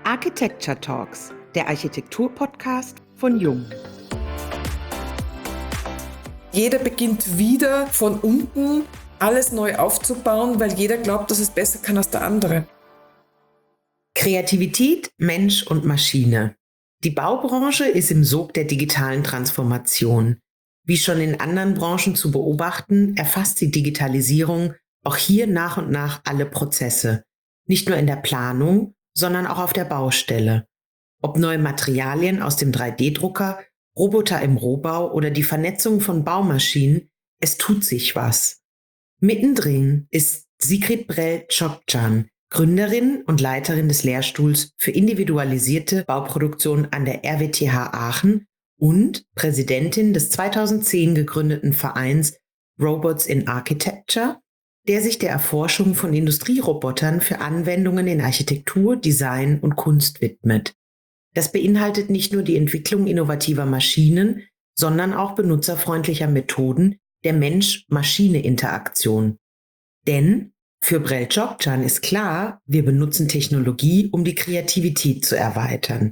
Architecture Talks, der Architektur-Podcast von Jung. Jeder beginnt wieder von unten, alles neu aufzubauen, weil jeder glaubt, dass es besser kann als der andere. Kreativität, Mensch und Maschine. Die Baubranche ist im Sog der digitalen Transformation. Wie schon in anderen Branchen zu beobachten, erfasst die Digitalisierung auch hier nach und nach alle Prozesse. Nicht nur in der Planung, sondern auch auf der Baustelle. Ob neue Materialien aus dem 3D-Drucker, Roboter im Rohbau oder die Vernetzung von Baumaschinen, es tut sich was. Mittendrin ist Sigrid Brell-Czopczan, Gründerin und Leiterin des Lehrstuhls für individualisierte Bauproduktion an der RWTH Aachen und Präsidentin des 2010 gegründeten Vereins Robots in Architecture, der sich der Erforschung von Industrierobotern für Anwendungen in Architektur, Design und Kunst widmet. Das beinhaltet nicht nur die Entwicklung innovativer Maschinen, sondern auch benutzerfreundlicher Methoden der Mensch-Maschine-Interaktion. Denn für Brell-Czopczan ist klar, wir benutzen Technologie, um die Kreativität zu erweitern.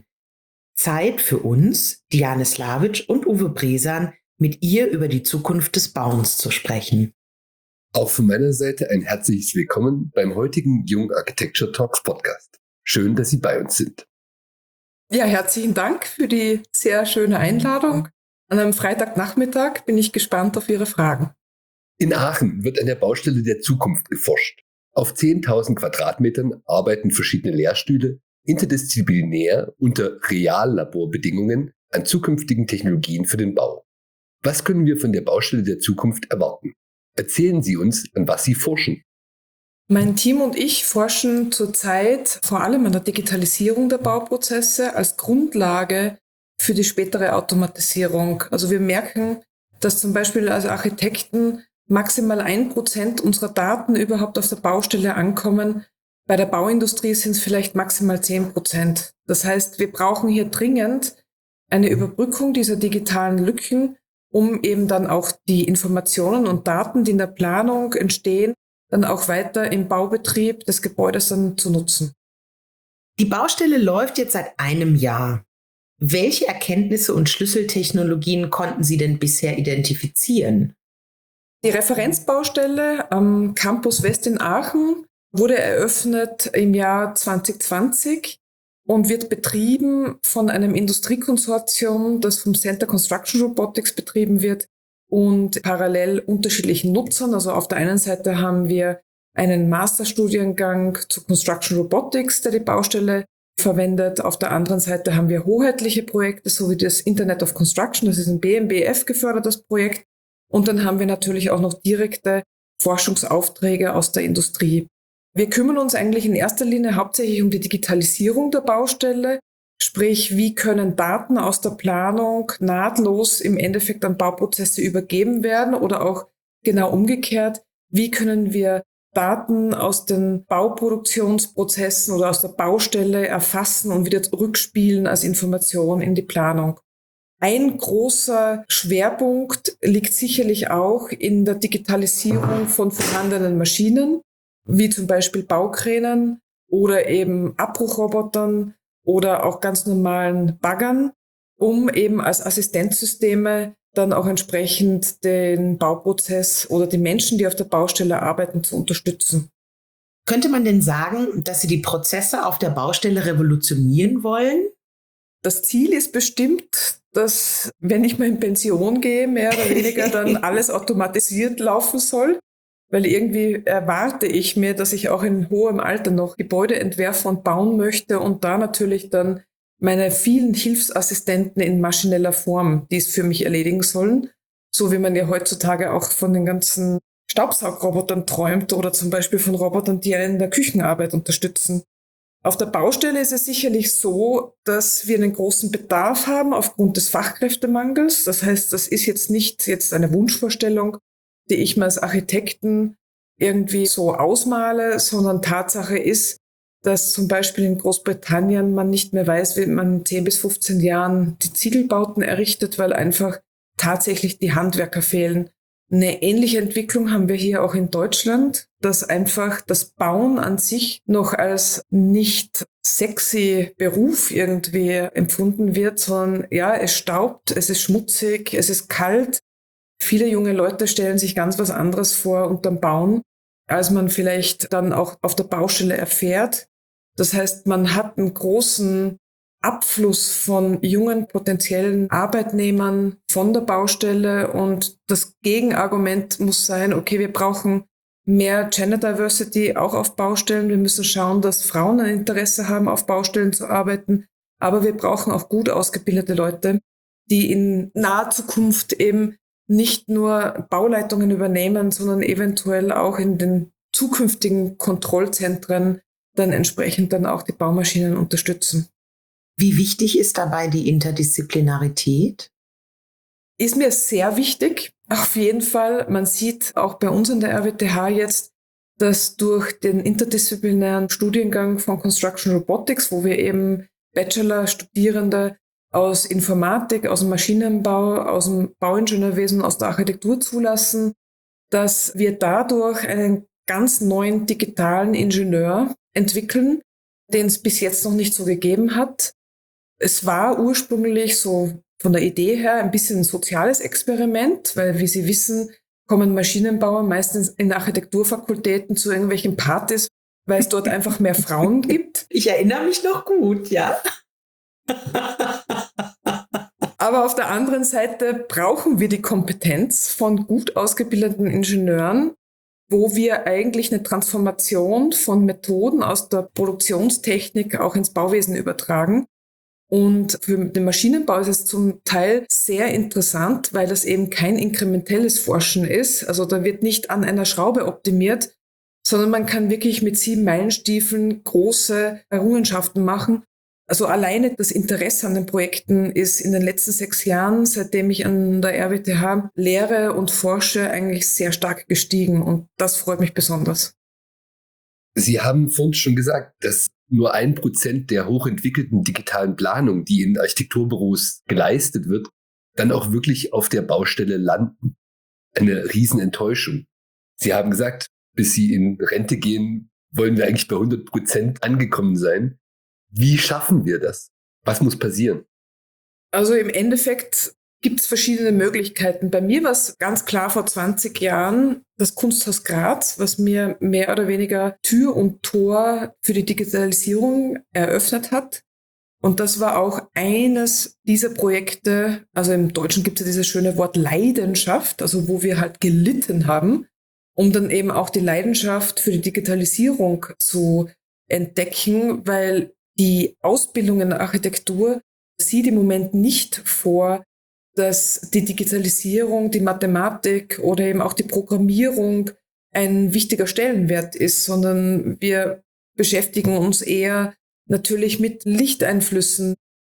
Zeit für uns, Diane Slavic und Uwe Bresan, mit ihr über die Zukunft des Bauens zu sprechen. Auch von meiner Seite ein herzliches Willkommen beim heutigen Jung Architecture Talks Podcast. Schön, dass Sie bei uns sind. Ja, herzlichen Dank für die sehr schöne Einladung. An einem Freitagnachmittag bin ich gespannt auf Ihre Fragen. In Aachen wird an der Baustelle der Zukunft geforscht. Auf 10.000 Quadratmetern arbeiten verschiedene Lehrstühle interdisziplinär unter Reallaborbedingungen an zukünftigen Technologien für den Bau. Was können wir von der Baustelle der Zukunft erwarten? Erzählen Sie uns, an was Sie forschen. Mein Team und ich forschen zurzeit vor allem an der Digitalisierung der Bauprozesse als Grundlage für die spätere Automatisierung. Also wir merken, dass zum Beispiel als Architekten maximal 1% unserer Daten überhaupt auf der Baustelle ankommen. Bei der Bauindustrie sind es vielleicht maximal 10%. Das heißt, wir brauchen hier dringend eine Überbrückung dieser digitalen Lücken, um eben dann auch die Informationen und Daten, die in der Planung entstehen, dann auch weiter im Baubetrieb des Gebäudes dann zu nutzen. Die Baustelle läuft jetzt seit einem Jahr. Welche Erkenntnisse und Schlüsseltechnologien konnten Sie denn bisher identifizieren? Die Referenzbaustelle am Campus West in Aachen wurde eröffnet im Jahr 2020 und wird betrieben von einem Industriekonsortium, das vom Center Construction Robotics betrieben wird und parallel unterschiedlichen Nutzern. Also auf der einen Seite haben wir einen Masterstudiengang zu Construction Robotics, der die Baustelle verwendet. Auf der anderen Seite haben wir hoheitliche Projekte, so wie das Internet of Construction, das ist ein BMBF gefördertes Projekt. Und dann haben wir natürlich auch noch direkte Forschungsaufträge aus der Industrie. Wir kümmern uns eigentlich in erster Linie hauptsächlich um die Digitalisierung der Baustelle, sprich, wie können Daten aus der Planung nahtlos im Endeffekt an Bauprozesse übergeben werden oder auch genau umgekehrt, wie können wir Daten aus den Bauproduktionsprozessen oder aus der Baustelle erfassen und wieder zurückspielen als Information in die Planung. Ein großer Schwerpunkt liegt sicherlich auch in der Digitalisierung von vorhandenen Maschinen, wie zum Beispiel Baukränen oder eben Abbruchrobotern oder auch ganz normalen Baggern, um eben als Assistenzsysteme dann auch entsprechend den Bauprozess oder die Menschen, die auf der Baustelle arbeiten, zu unterstützen. Könnte man denn sagen, dass Sie die Prozesse auf der Baustelle revolutionieren wollen? Das Ziel ist bestimmt, dass, wenn ich mal in Pension gehe, mehr oder weniger dann alles automatisiert laufen soll. Weil irgendwie erwarte ich mir, dass ich auch in hohem Alter noch Gebäude entwerfen und bauen möchte und da natürlich dann meine vielen Hilfsassistenten in maschineller Form, die es für mich erledigen sollen, so wie man ja heutzutage auch von den ganzen Staubsaugrobotern träumt oder zum Beispiel von Robotern, die einen in der Küchenarbeit unterstützen. Auf der Baustelle ist es sicherlich so, dass wir einen großen Bedarf haben aufgrund des Fachkräftemangels. Das heißt, das ist jetzt nicht eine Wunschvorstellung, die ich mir als Architekten irgendwie so ausmale, sondern Tatsache ist, dass zum Beispiel in Großbritannien man nicht mehr weiß, wie man in 10 bis 15 Jahren die Ziegelbauten errichtet, weil einfach tatsächlich die Handwerker fehlen. Eine ähnliche Entwicklung haben wir hier auch in Deutschland, dass einfach das Bauen an sich noch als nicht sexy Beruf irgendwie empfunden wird, sondern ja, es staubt, es ist schmutzig, es ist kalt. Viele junge Leute stellen sich ganz was anderes vor unterm Bauen, als man vielleicht dann auch auf der Baustelle erfährt. Das heißt, man hat einen großen Abfluss von jungen potenziellen Arbeitnehmern von der Baustelle und das Gegenargument muss sein, okay, wir brauchen mehr Gender Diversity auch auf Baustellen. Wir müssen schauen, dass Frauen ein Interesse haben, auf Baustellen zu arbeiten, aber wir brauchen auch gut ausgebildete Leute, die in naher Zukunft eben nicht nur Bauleitungen übernehmen, sondern eventuell auch in den zukünftigen Kontrollzentren dann entsprechend dann auch die Baumaschinen unterstützen. Wie wichtig ist dabei die Interdisziplinarität? Ist mir sehr wichtig. Auf jeden Fall. Man sieht auch bei uns an der RWTH jetzt, dass durch den interdisziplinären Studiengang von Construction Robotics, wo wir eben Bachelor-Studierende aus Informatik, aus dem Maschinenbau, aus dem Bauingenieurwesen, aus der Architektur zulassen, dass wir dadurch einen ganz neuen digitalen Ingenieur entwickeln, den es bis jetzt noch nicht so gegeben hat. Es war ursprünglich so von der Idee her ein bisschen ein soziales Experiment, weil, wie Sie wissen, kommen Maschinenbauer meistens in Architekturfakultäten zu irgendwelchen Partys, weil es dort einfach mehr Frauen gibt. Ich erinnere mich noch gut, ja. Aber auf der anderen Seite brauchen wir die Kompetenz von gut ausgebildeten Ingenieuren, wo wir eigentlich eine Transformation von Methoden aus der Produktionstechnik auch ins Bauwesen übertragen. Und für den Maschinenbau ist es zum Teil sehr interessant, weil das eben kein inkrementelles Forschen ist. Also da wird nicht an einer Schraube optimiert, sondern man kann wirklich mit 7 Meilenstiefeln große Errungenschaften machen. Also alleine das Interesse an den Projekten ist in den letzten 6 Jahren, seitdem ich an der RWTH lehre und forsche, eigentlich sehr stark gestiegen. Und das freut mich besonders. Sie haben vorhin schon gesagt, dass nur 1% der hochentwickelten digitalen Planung, die in Architekturbüros geleistet wird, dann auch wirklich auf der Baustelle landen. Eine Riesenenttäuschung. Sie haben gesagt, bis Sie in Rente gehen, wollen wir eigentlich bei 100% angekommen sein. Wie schaffen wir das? Was muss passieren? Also im Endeffekt gibt es verschiedene Möglichkeiten. Bei mir war es ganz klar vor 20 Jahren das Kunsthaus Graz, was mir mehr oder weniger Tür und Tor für die Digitalisierung eröffnet hat. Und das war auch eines dieser Projekte, also im Deutschen gibt es ja dieses schöne Wort Leidenschaft, also wo wir halt gelitten haben, um dann eben auch die Leidenschaft für die Digitalisierung zu entdecken, weil die Ausbildung in der Architektur sieht im Moment nicht vor, dass die Digitalisierung, die Mathematik oder eben auch die Programmierung ein wichtiger Stellenwert ist, sondern wir beschäftigen uns eher natürlich mit Lichteinflüssen,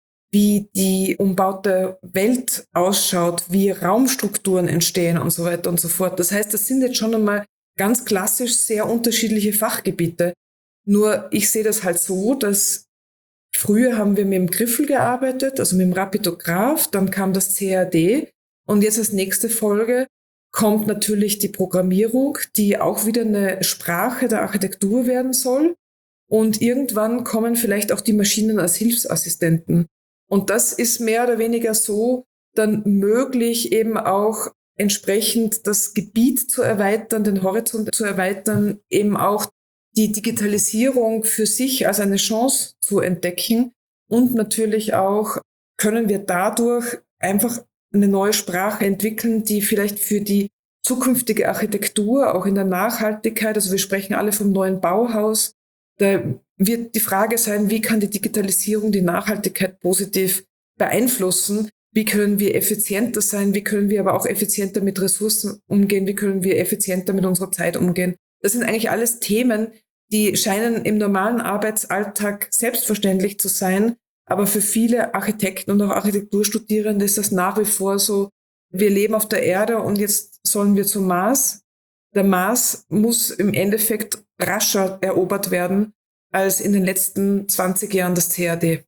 wie die umbaute Welt ausschaut, wie Raumstrukturen entstehen und so weiter und so fort. Das heißt, das sind jetzt schon einmal ganz klassisch sehr unterschiedliche Fachgebiete. Nur ich sehe das halt so, dass früher haben wir mit dem Griffel gearbeitet, also mit dem Rapidograph, dann kam das CAD und jetzt als nächste Folge kommt natürlich die Programmierung, die auch wieder eine Sprache der Architektur werden soll und irgendwann kommen vielleicht auch die Maschinen als Hilfsassistenten. Und das ist mehr oder weniger so dann möglich, eben auch entsprechend das Gebiet zu erweitern, den Horizont zu erweitern, eben auch die Digitalisierung für sich als eine Chance zu entdecken. Und natürlich auch können wir dadurch einfach eine neue Sprache entwickeln, die vielleicht für die zukünftige Architektur, auch in der Nachhaltigkeit, also wir sprechen alle vom neuen Bauhaus, da wird die Frage sein, wie kann die Digitalisierung die Nachhaltigkeit positiv beeinflussen? Wie können wir effizienter sein? Wie können wir aber auch effizienter mit Ressourcen umgehen? Wie können wir effizienter mit unserer Zeit umgehen? Das sind eigentlich alles Themen, die scheinen im normalen Arbeitsalltag selbstverständlich zu sein. Aber für viele Architekten und auch Architekturstudierende ist das nach wie vor so, wir leben auf der Erde und jetzt sollen wir zum Mars. Der Mars muss im Endeffekt rascher erobert werden als in den letzten 20 Jahren das CAD.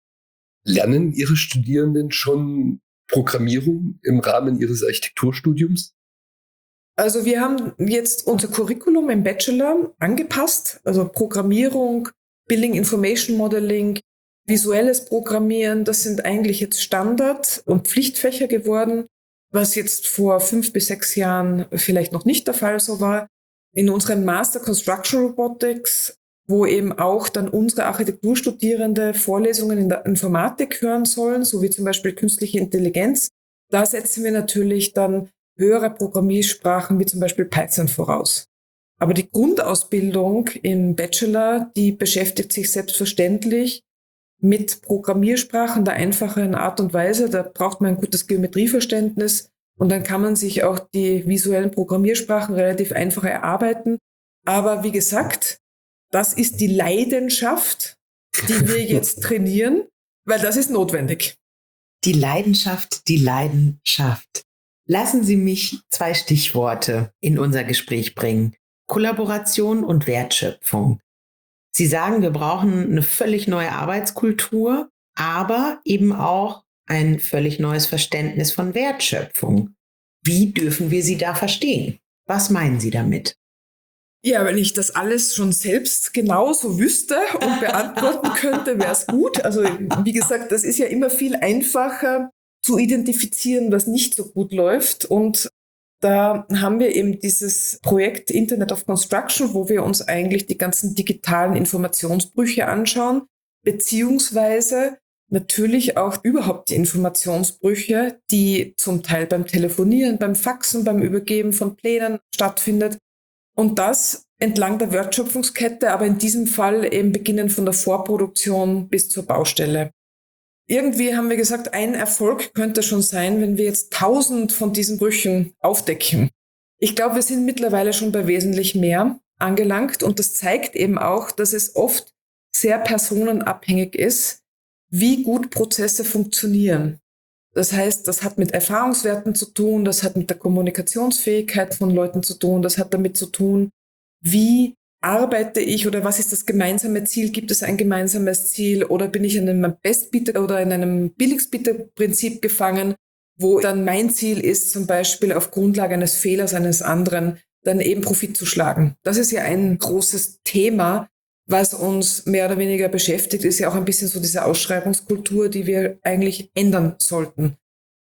Lernen Ihre Studierenden schon Programmierung im Rahmen Ihres Architekturstudiums? Also wir haben jetzt unser Curriculum im Bachelor angepasst, also Programmierung, Building Information Modeling, visuelles Programmieren, das sind eigentlich jetzt Standard- und Pflichtfächer geworden, was jetzt vor 5 bis 6 Jahren vielleicht noch nicht der Fall so war. In unserem Master Construction Robotics, wo eben auch dann unsere Architekturstudierende Vorlesungen in der Informatik hören sollen, so wie zum Beispiel künstliche Intelligenz, da setzen wir natürlich dann höhere Programmiersprachen wie zum Beispiel Python voraus. Aber die Grundausbildung im Bachelor, die beschäftigt sich selbstverständlich mit Programmiersprachen der einfacheren Art und Weise. Da braucht man ein gutes Geometrieverständnis und dann kann man sich auch die visuellen Programmiersprachen relativ einfach erarbeiten. Aber wie gesagt, das ist die Leidenschaft, die wir jetzt trainieren, weil das ist notwendig. Die Leidenschaft, die Leidenschaft. Lassen Sie mich 2 Stichworte in unser Gespräch bringen. Kollaboration und Wertschöpfung. Sie sagen, wir brauchen eine völlig neue Arbeitskultur, aber eben auch ein völlig neues Verständnis von Wertschöpfung. Wie dürfen wir sie da verstehen? Was meinen Sie damit? Ja, wenn ich das alles schon selbst genauso wüsste und beantworten könnte, wäre es gut. Also wie gesagt, das ist ja immer viel einfacher zu identifizieren, was nicht so gut läuft. Und da haben wir eben dieses Projekt Internet of Construction, wo wir uns eigentlich die ganzen digitalen Informationsbrüche anschauen, beziehungsweise natürlich auch überhaupt die Informationsbrüche, die zum Teil beim Telefonieren, beim Faxen, beim Übergeben von Plänen stattfindet. Und das entlang der Wertschöpfungskette, aber in diesem Fall eben beginnend von der Vorproduktion bis zur Baustelle. Irgendwie haben wir gesagt, ein Erfolg könnte schon sein, wenn wir jetzt 1000 von diesen Brüchen aufdecken. Ich glaube, wir sind mittlerweile schon bei wesentlich mehr angelangt und das zeigt eben auch, dass es oft sehr personenabhängig ist, wie gut Prozesse funktionieren. Das heißt, das hat mit Erfahrungswerten zu tun, das hat mit der Kommunikationsfähigkeit von Leuten zu tun, das hat damit zu tun, wie arbeite ich oder was ist das gemeinsame Ziel? Gibt es ein gemeinsames Ziel oder bin ich in einem Bestbieter oder in einem Billigstbieter-Prinzip gefangen, wo dann mein Ziel ist, zum Beispiel auf Grundlage eines Fehlers eines anderen dann eben Profit zu schlagen. Das ist ja ein großes Thema, was uns mehr oder weniger beschäftigt, ist ja auch ein bisschen so diese Ausschreibungskultur, die wir eigentlich ändern sollten.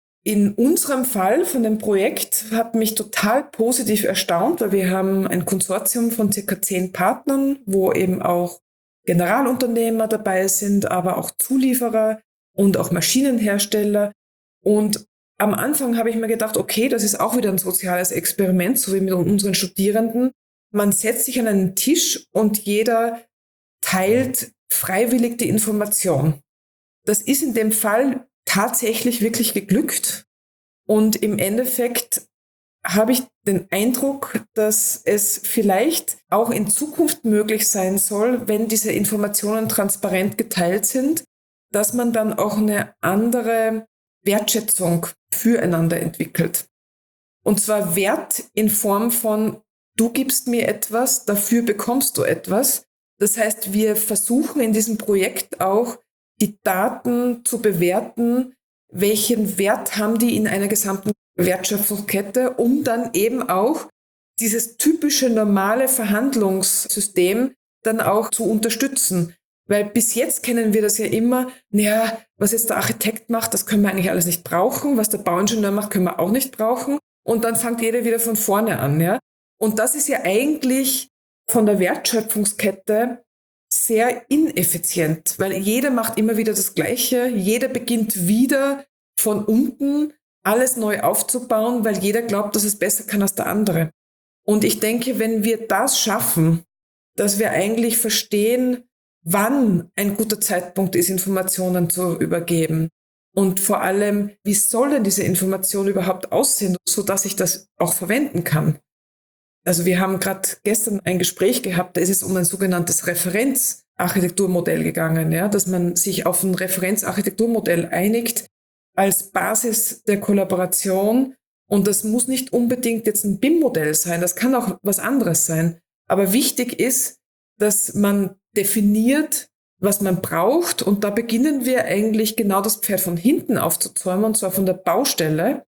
In unserem Fall von dem Projekt hat mich total positiv erstaunt, weil wir haben ein Konsortium von circa 10 Partnern, wo eben auch Generalunternehmer dabei sind, aber auch Zulieferer und auch Maschinenhersteller. Und am Anfang habe ich mir gedacht, okay, das ist auch wieder ein soziales Experiment, so wie mit unseren Studierenden. Man setzt sich an einen Tisch und jeder teilt freiwillig die Information. Das ist in dem Fall tatsächlich wirklich geglückt. Und im Endeffekt habe ich den Eindruck, dass es vielleicht auch in Zukunft möglich sein soll, wenn diese Informationen transparent geteilt sind, dass man dann auch eine andere Wertschätzung füreinander entwickelt. Und zwar Wert in Form von, du gibst mir etwas, dafür bekommst du etwas. Das heißt, wir versuchen in diesem Projekt auch, die Daten zu bewerten, welchen Wert haben die in einer gesamten Wertschöpfungskette, um dann eben auch dieses typische normale Verhandlungssystem dann auch zu unterstützen. Weil bis jetzt kennen wir das ja immer, naja, was jetzt der Architekt macht, das können wir eigentlich alles nicht brauchen, was der Bauingenieur macht, können wir auch nicht brauchen. Und dann fängt jeder wieder von vorne an. Ja? Und das ist ja eigentlich von der Wertschöpfungskette sehr ineffizient, weil jeder macht immer wieder das Gleiche, jeder beginnt wieder von unten alles neu aufzubauen, weil jeder glaubt, dass es besser kann als der andere. Und ich denke, wenn wir das schaffen, dass wir eigentlich verstehen, wann ein guter Zeitpunkt ist, Informationen zu übergeben und vor allem, wie soll denn diese Information überhaupt aussehen, sodass ich das auch verwenden kann. Also wir haben gerade gestern ein Gespräch gehabt, da ist es um ein sogenanntes Referenzarchitekturmodell gegangen, ja, dass man sich auf ein Referenzarchitekturmodell einigt als Basis der Kollaboration. Und das muss nicht unbedingt jetzt ein BIM-Modell sein, das kann auch was anderes sein. Aber wichtig ist, dass man definiert, was man braucht. Und da beginnen wir eigentlich genau das Pferd von hinten aufzuzäumen, und zwar von der Baustelle.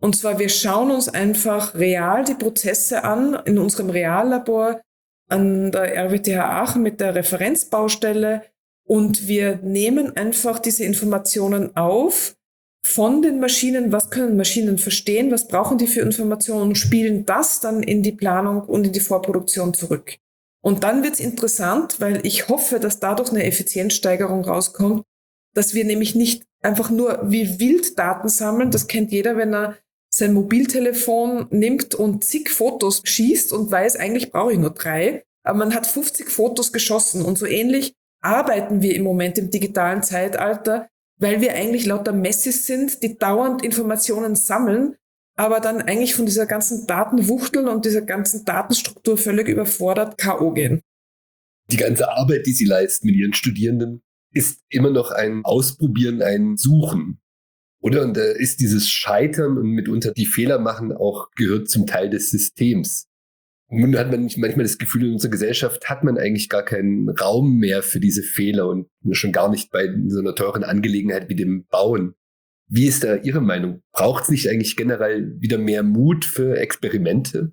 Und zwar, wir schauen uns einfach real die Prozesse an in unserem Reallabor an der RWTH Aachen mit der Referenzbaustelle und wir nehmen einfach diese Informationen auf von den Maschinen, was können Maschinen verstehen, was brauchen die für Informationen und spielen das dann in die Planung und in die Vorproduktion zurück. Und dann wird's interessant, weil ich hoffe, dass dadurch eine Effizienzsteigerung rauskommt, dass wir nämlich nicht einfach nur wie wild Daten sammeln. Das kennt jeder, wenn er sein Mobiltelefon nimmt und zig Fotos schießt und weiß, eigentlich brauche ich nur 3. Aber man hat 50 Fotos geschossen und so ähnlich arbeiten wir im Moment im digitalen Zeitalter, weil wir eigentlich lauter Messis sind, die dauernd Informationen sammeln, aber dann eigentlich von dieser ganzen Datenwuchtel und dieser ganzen Datenstruktur völlig überfordert K.O. gehen. Die ganze Arbeit, die Sie leisten mit Ihren Studierenden, ist immer noch ein Ausprobieren, ein Suchen. Oder? Und da ist dieses Scheitern und mitunter die Fehler machen auch gehört zum Teil des Systems. Und nun hat man manchmal das Gefühl, in unserer Gesellschaft hat man eigentlich gar keinen Raum mehr für diese Fehler und schon gar nicht bei so einer teuren Angelegenheit wie dem Bauen. Wie ist da Ihre Meinung? Braucht es nicht eigentlich generell wieder mehr Mut für Experimente?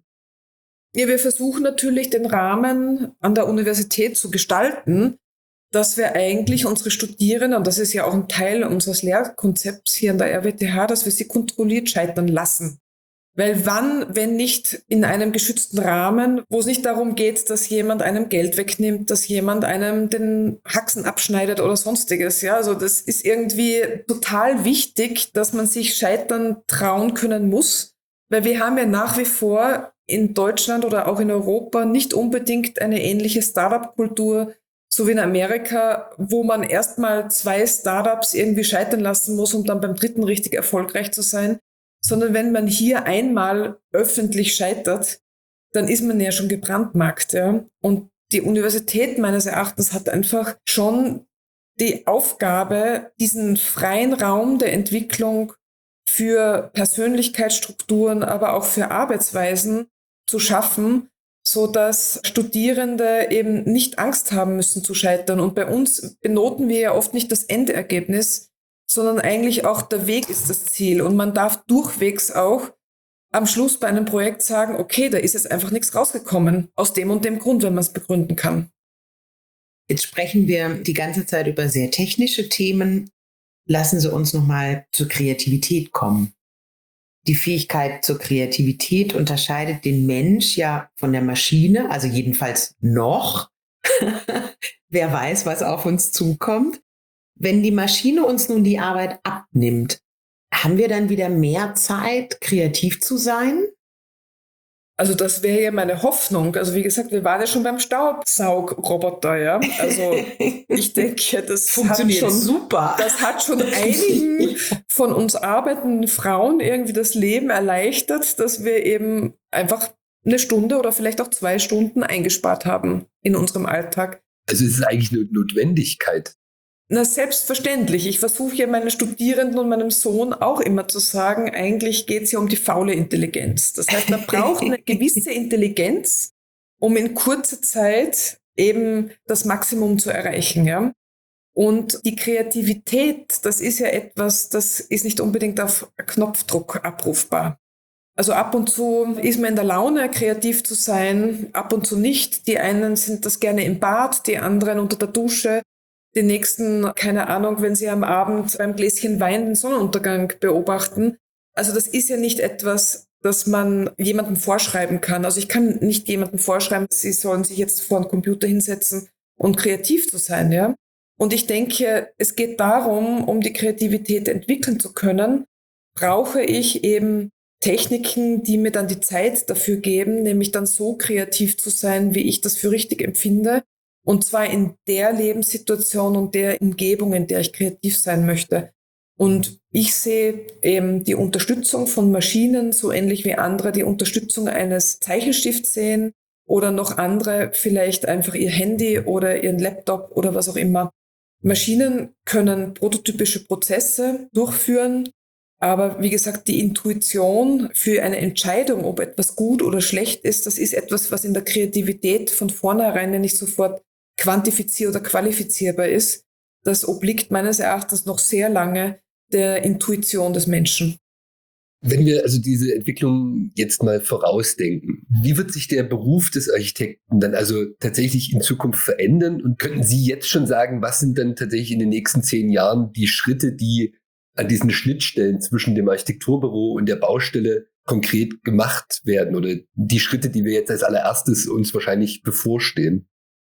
Ja, wir versuchen natürlich den Rahmen an der Universität zu gestalten, dass wir eigentlich unsere Studierenden, und das ist ja auch ein Teil unseres Lehrkonzepts hier an der RWTH, dass wir sie kontrolliert scheitern lassen. Weil wann, wenn nicht in einem geschützten Rahmen, wo es nicht darum geht, dass jemand einem Geld wegnimmt, dass jemand einem den Haxen abschneidet oder sonstiges. Ja, also das ist irgendwie total wichtig, dass man sich scheitern trauen können muss. Weil wir haben ja nach wie vor in Deutschland oder auch in Europa nicht unbedingt eine ähnliche Startup-Kultur, so wie in Amerika, wo man erstmal 2 Startups irgendwie scheitern lassen muss, um dann beim 3. richtig erfolgreich zu sein. Sondern wenn man hier einmal öffentlich scheitert, dann ist man ja schon gebrandmarkt. Ja? Und die Universität meines Erachtens hat einfach schon die Aufgabe, diesen freien Raum der Entwicklung für Persönlichkeitsstrukturen, aber auch für Arbeitsweisen zu schaffen, so dass Studierende eben nicht Angst haben müssen zu scheitern. Und bei uns benoten wir ja oft nicht das Endergebnis, sondern eigentlich auch der Weg ist das Ziel. Und man darf durchwegs auch am Schluss bei einem Projekt sagen, okay, da ist jetzt einfach nichts rausgekommen, aus dem und dem Grund, wenn man es begründen kann. Jetzt sprechen wir die ganze Zeit über sehr technische Themen. Lassen Sie uns nochmal zur Kreativität kommen. Die Fähigkeit zur Kreativität unterscheidet den Mensch ja von der Maschine, also jedenfalls noch. Wer weiß, was auf uns zukommt. Wenn die Maschine uns nun die Arbeit abnimmt, haben wir dann wieder mehr Zeit, kreativ zu sein? Also das wäre ja meine Hoffnung. Also wie gesagt, wir waren ja schon beim Staubsaugroboter, ja. Also ich denke, das funktioniert super. Das hat schon einigen von uns arbeitenden Frauen irgendwie das Leben erleichtert, dass wir eben einfach 1 Stunde oder vielleicht auch 2 Stunden eingespart haben in unserem Alltag. Also es ist eigentlich eine Notwendigkeit. Na, selbstverständlich. Ich versuche ja meinen Studierenden und meinem Sohn auch immer zu sagen, eigentlich geht es ja um die faule Intelligenz. Das heißt, man braucht eine gewisse Intelligenz, um in kurzer Zeit eben das Maximum zu erreichen. Ja? Und die Kreativität, das ist ja etwas, das ist nicht unbedingt auf Knopfdruck abrufbar. Also ab und zu ist man in der Laune, kreativ zu sein, ab und zu nicht. Die einen sind das gerne im Bad, die anderen unter der Dusche. Die nächsten, keine Ahnung, wenn sie am Abend beim Gläschen Wein den Sonnenuntergang beobachten. Also das ist ja nicht etwas, das man jemandem vorschreiben kann. Also ich kann nicht jemandem vorschreiben, sie sollen sich jetzt vor den Computer hinsetzen und kreativ zu sein, ja. Und ich denke, es geht darum, um die Kreativität entwickeln zu können, brauche ich eben Techniken, die mir dann die Zeit dafür geben, nämlich dann so kreativ zu sein, wie ich das für richtig empfinde. Und zwar in der Lebenssituation und der Umgebung, in der ich kreativ sein möchte. Und ich sehe eben die Unterstützung von Maschinen, so ähnlich wie andere die Unterstützung eines Zeichenstifts sehen oder noch andere vielleicht einfach ihr Handy oder ihren Laptop oder was auch immer. Maschinen können prototypische Prozesse durchführen, aber wie gesagt, die Intuition für eine Entscheidung, ob etwas gut oder schlecht ist, das ist etwas, was in der Kreativität von vornherein nicht sofort quantifizierbar oder qualifizierbar ist. Das obliegt meines Erachtens noch sehr lange der Intuition des Menschen. Wenn wir also diese Entwicklung jetzt mal vorausdenken, wie wird sich der Beruf des Architekten dann also tatsächlich in Zukunft verändern? Und könnten Sie jetzt schon sagen, was sind dann tatsächlich in den nächsten 10 Jahren die Schritte, die an diesen Schnittstellen zwischen dem Architekturbüro und der Baustelle konkret gemacht werden oder die Schritte, die wir jetzt als allererstes uns wahrscheinlich bevorstehen?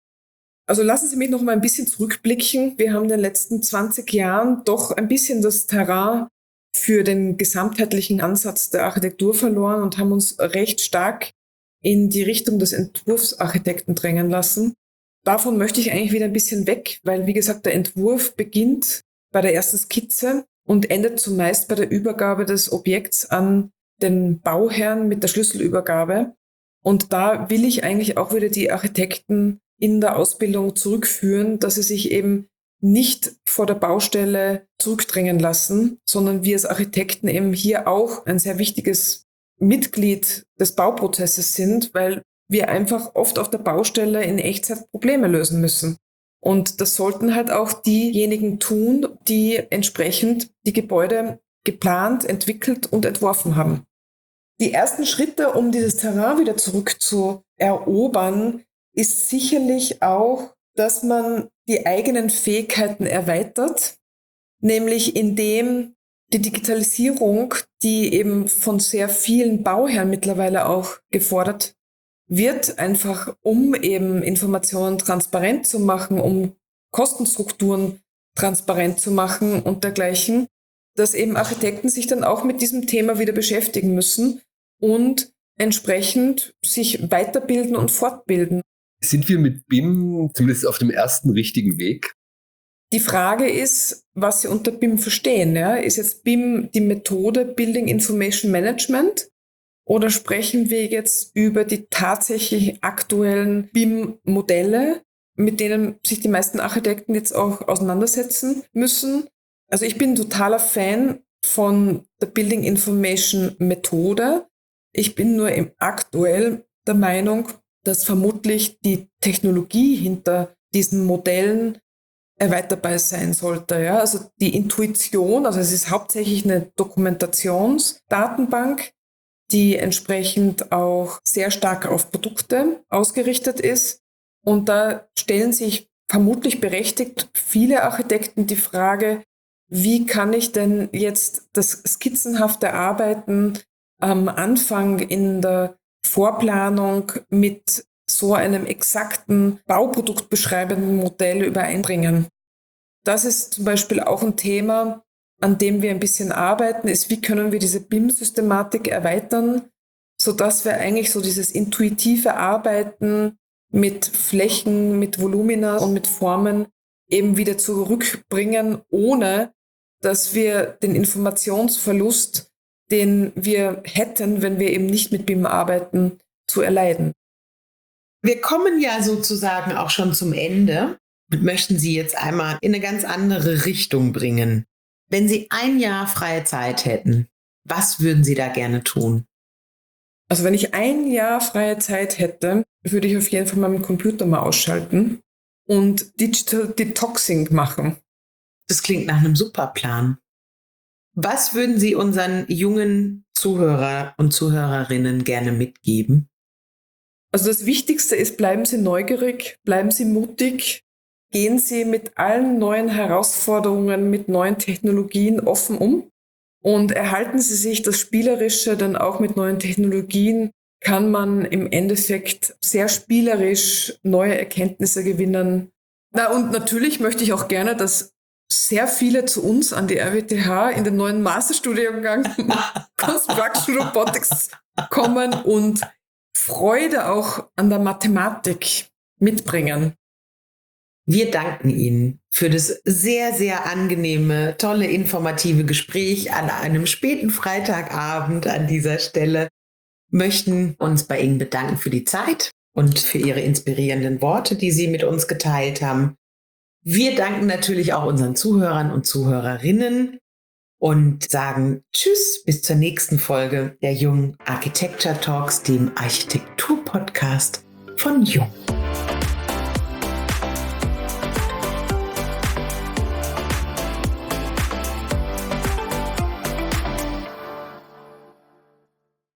Also lassen Sie mich noch mal ein bisschen zurückblicken. Wir haben in den letzten 20 Jahren doch ein bisschen das Terrain für den gesamtheitlichen Ansatz der Architektur verloren und haben uns recht stark in die Richtung des Entwurfsarchitekten drängen lassen. Davon möchte ich eigentlich wieder ein bisschen weg, weil, wie gesagt, der Entwurf beginnt bei der ersten Skizze und endet zumeist bei der Übergabe des Objekts an den Bauherrn mit der Schlüsselübergabe. Und da will ich eigentlich auch wieder die Architekten in der Ausbildung zurückführen, dass sie sich eben nicht vor der Baustelle zurückdrängen lassen, sondern wir als Architekten eben hier auch ein sehr wichtiges Mitglied des Bauprozesses sind, weil wir einfach oft auf der Baustelle in Echtzeit Probleme lösen müssen. Und das sollten halt auch diejenigen tun, die entsprechend die Gebäude geplant, entwickelt und entworfen haben. Die ersten Schritte, um dieses Terrain wieder zurückzuerobern, ist sicherlich auch, dass man die eigenen Fähigkeiten erweitert, nämlich indem die Digitalisierung, die eben von sehr vielen Bauherren mittlerweile auch gefordert wird, einfach um eben Informationen transparent zu machen, um Kostenstrukturen transparent zu machen und dergleichen, dass eben Architekten sich dann auch mit diesem Thema wieder beschäftigen müssen und entsprechend sich weiterbilden und fortbilden. Sind wir mit BIM zumindest auf dem ersten richtigen Weg? Die Frage ist, was Sie unter BIM verstehen. Ja? Ist jetzt BIM die Methode Building Information Management oder sprechen wir jetzt über die tatsächlich aktuellen BIM-Modelle, mit denen sich die meisten Architekten jetzt auch auseinandersetzen müssen? Also ich bin totaler Fan von der Building Information Methode. Ich bin nur aktuell der Meinung, dass vermutlich die Technologie hinter diesen Modellen erweiterbar sein sollte. Ja? Also die Intuition, also es ist hauptsächlich eine Dokumentationsdatenbank, die entsprechend auch sehr stark auf Produkte ausgerichtet ist. Und da stellen sich vermutlich berechtigt viele Architekten die Frage, wie kann ich denn jetzt das skizzenhafte Arbeiten am Anfang in der Vorplanung mit so einem exakten Bauprodukt beschreibenden Modell übereinbringen. Das ist zum Beispiel auch ein Thema, an dem wir ein bisschen arbeiten, ist, wie können wir diese BIM-Systematik erweitern, sodass wir eigentlich so dieses intuitive Arbeiten mit Flächen, mit Volumina und mit Formen eben wieder zurückbringen, ohne dass wir den Informationsverlust, den wir hätten, wenn wir eben nicht mit BIM arbeiten, zu erleiden. Wir kommen ja sozusagen auch schon zum Ende und möchten Sie jetzt einmal in eine ganz andere Richtung bringen. Wenn Sie ein Jahr freie Zeit hätten, was würden Sie da gerne tun? Also wenn ich ein Jahr freie Zeit hätte, würde ich auf jeden Fall meinen Computer mal ausschalten und Digital Detoxing machen. Das klingt nach einem super Plan. Was würden Sie unseren jungen Zuhörer und Zuhörerinnen gerne mitgeben? Also das Wichtigste ist, bleiben Sie neugierig, bleiben Sie mutig, gehen Sie mit allen neuen Herausforderungen, mit neuen Technologien offen um und erhalten Sie sich das Spielerische, denn auch mit neuen Technologien kann man im Endeffekt sehr spielerisch neue Erkenntnisse gewinnen. Na, und natürlich möchte ich auch gerne, dass sehr viele zu uns an die RWTH in den neuen Masterstudiengang Construction Robotics kommen und Freude auch an der Mathematik mitbringen. Wir danken Ihnen für das sehr, sehr angenehme, tolle, informative Gespräch an einem späten Freitagabend an dieser Stelle. Möchten uns bei Ihnen bedanken für die Zeit und für Ihre inspirierenden Worte, die Sie mit uns geteilt haben. Wir danken natürlich auch unseren Zuhörern und Zuhörerinnen und sagen Tschüss bis zur nächsten Folge der Jung Architecture Talks, dem Architektur-Podcast von Jung.